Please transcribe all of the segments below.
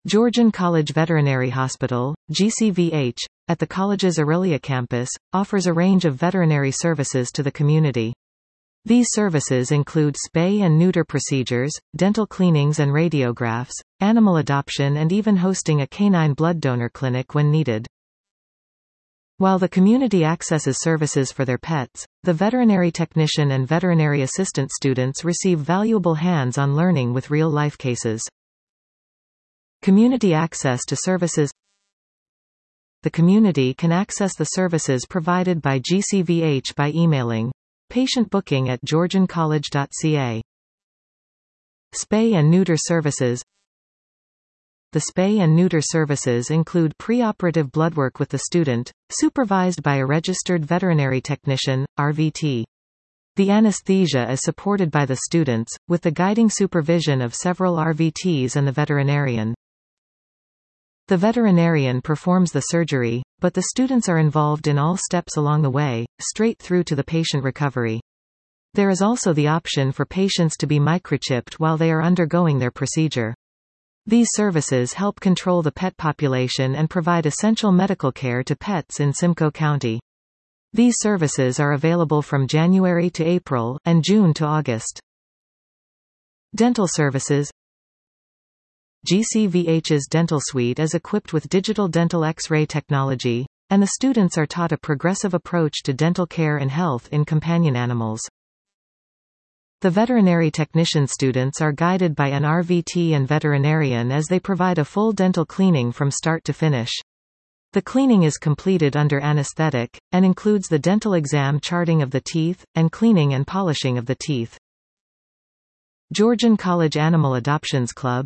Georgian College Veterinary Hospital, GCVH, at the college's Aurelia campus, offers a range of veterinary services to the community. These services include spay and neuter procedures, dental cleanings and radiographs, animal adoption, and even hosting a canine blood donor clinic when needed. While the community accesses services for their pets, the veterinary technician and veterinary assistant students receive valuable hands-on learning with real-life cases. Community access to services. The community can access the services provided by GCVH by emailing patientbooking@georgiancollege.ca. Spay and neuter services. The spay and neuter services include preoperative bloodwork with the student, supervised by a registered veterinary technician, RVT. The anesthesia is supported by the students, with the guiding supervision of several RVTs and the veterinarian. The veterinarian performs the surgery, but the students are involved in all steps along the way, straight through to the patient recovery. There is also the option for patients to be microchipped while they are undergoing their procedure. These services help control the pet population and provide essential medical care to pets in Simcoe County. These services are available from January to April, and June to August. Dental services. GCVH's dental suite is equipped with digital dental X-ray technology, and the students are taught a progressive approach to dental care and health in companion animals. The veterinary technician students are guided by an RVT and veterinarian as they provide a full dental cleaning from start to finish. The cleaning is completed under anesthetic, and includes the dental exam, charting of the teeth, and cleaning and polishing of the teeth. Georgian College Animal Adoptions Club.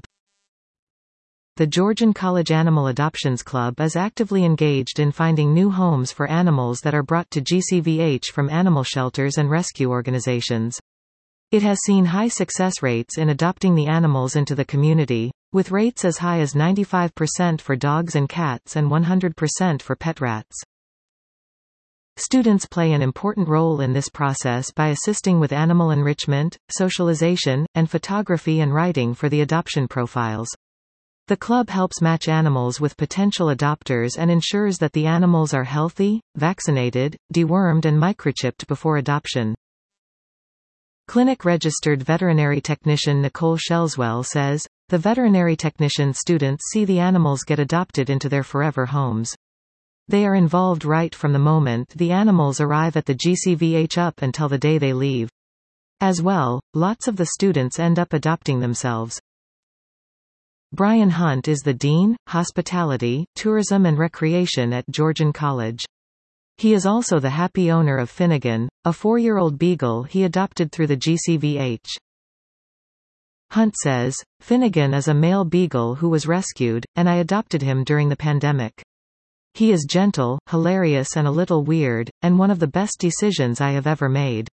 The Georgian College Animal Adoptions Club is actively engaged in finding new homes for animals that are brought to GCVH from animal shelters and rescue organizations. It has seen high success rates in adopting the animals into the community, with rates as high as 95% for dogs and cats and 100% for pet rats. Students play an important role in this process by assisting with animal enrichment, socialization, and photography and writing for the adoption profiles. The club helps match animals with potential adopters and ensures that the animals are healthy, vaccinated, dewormed, and microchipped before adoption. Clinic registered veterinary technician Nicole Shelswell says, "The veterinary technician students see the animals get adopted into their forever homes. They are involved right from the moment the animals arrive at the GCVH up until the day they leave. As well, lots of the students end up adopting themselves." Brian Hunt is the Dean, Hospitality, Tourism and Recreation at Georgian College. He is also the happy owner of Finnegan, a 4-year-old beagle he adopted through the GCVH. Hunt says, "Finnegan is a male beagle who was rescued, and I adopted him during the pandemic. He is gentle, hilarious and a little weird, and one of the best decisions I have ever made.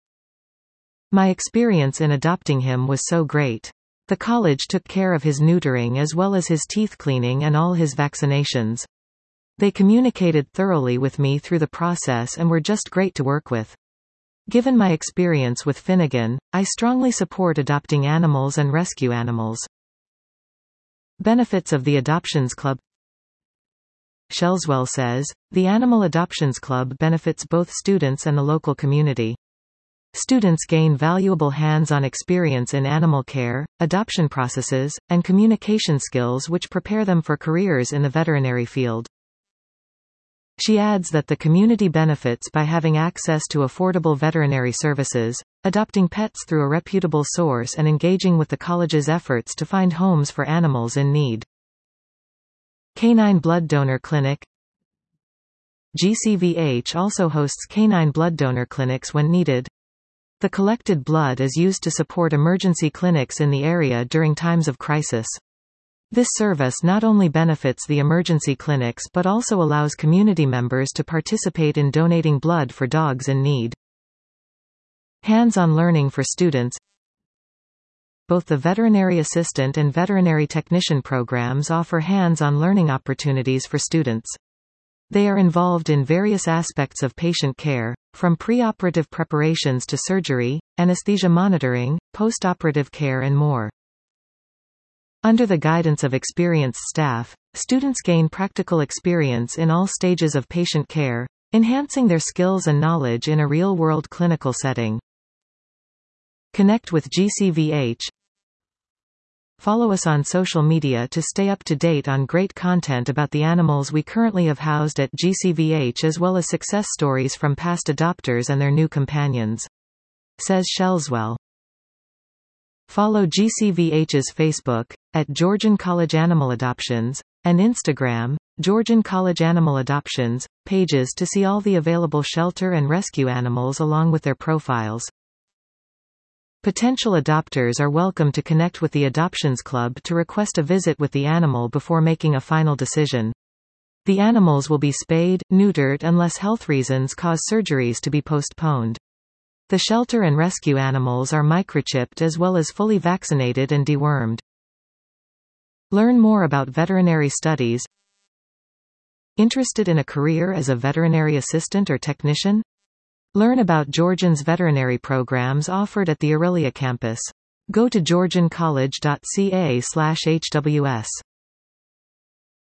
My experience in adopting him was so great. The college took care of his neutering as well as his teeth cleaning and all his vaccinations. They communicated thoroughly with me through the process and were just great to work with. Given my experience with Finnegan, I strongly support adopting animals and rescue animals." Benefits of the Adoptions Club. Shelswell says, "The Animal Adoptions Club benefits both students and the local community. Students gain valuable hands-on experience in animal care, adoption processes, and communication skills which prepare them for careers in the veterinary field." She adds that the community benefits by having access to affordable veterinary services, adopting pets through a reputable source, and engaging with the college's efforts to find homes for animals in need. Canine Blood Donor Clinic. GCVH also hosts canine blood donor clinics when needed. The collected blood is used to support emergency clinics in the area during times of crisis. This service not only benefits the emergency clinics but also allows community members to participate in donating blood for dogs in need. Hands-on learning for students. Both the veterinary assistant and veterinary technician programs offer hands-on learning opportunities for students. They are involved in various aspects of patient care, from preoperative preparations to surgery, anesthesia monitoring, postoperative care and more. Under the guidance of experienced staff, students gain practical experience in all stages of patient care, enhancing their skills and knowledge in a real-world clinical setting. Connect with GCVH. Follow us on social media to stay up to date on great content about the animals we currently have housed at GCVH, as well as success stories from past adopters and their new companions. Says Shelswell. Follow GCVH's Facebook, at Georgian College Animal Adoptions, and Instagram, Georgian College Animal Adoptions, pages to see all the available shelter and rescue animals along with their profiles. Potential adopters are welcome to connect with the Adoptions Club to request a visit with the animal before making a final decision. The animals will be spayed, neutered unless health reasons cause surgeries to be postponed. The shelter and rescue animals are microchipped as well as fully vaccinated and dewormed. Learn more about veterinary studies. Interested in a career as a veterinary assistant or technician? Learn about Georgian's veterinary programs offered at the Aurelia campus. Go to georgiancollege.ca/hws.